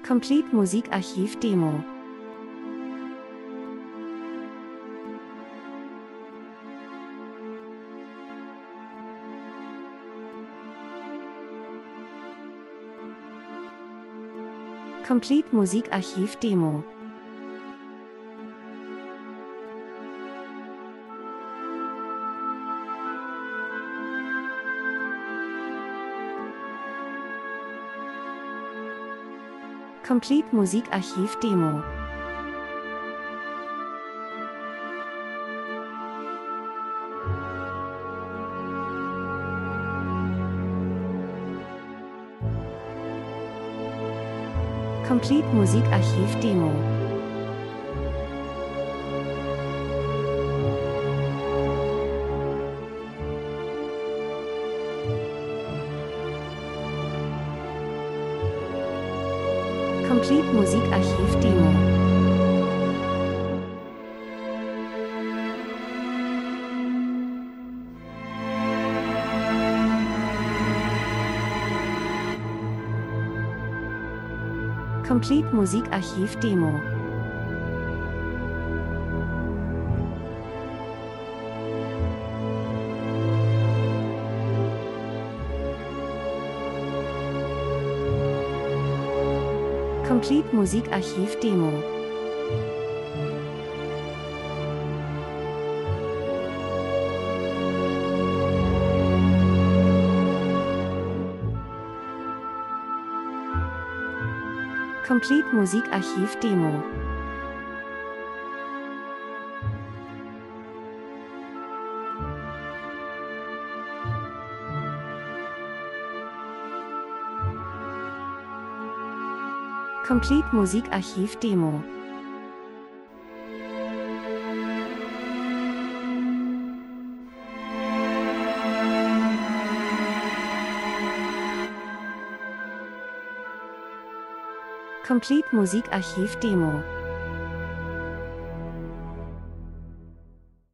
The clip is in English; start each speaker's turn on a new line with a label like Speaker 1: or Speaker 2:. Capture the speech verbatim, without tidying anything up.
Speaker 1: Complete Musikarchiv Demo. Complete Musikarchiv Demo. Complete Musikarchiv Demo. Complete Musikarchiv Demo. Complete Musikarchiv Demo. Complete Musikarchiv Demo. Complete Musikarchiv Demo. Complete Musikarchiv Demo. Complete Musikarchiv Demo. Complete Musikarchiv Demo.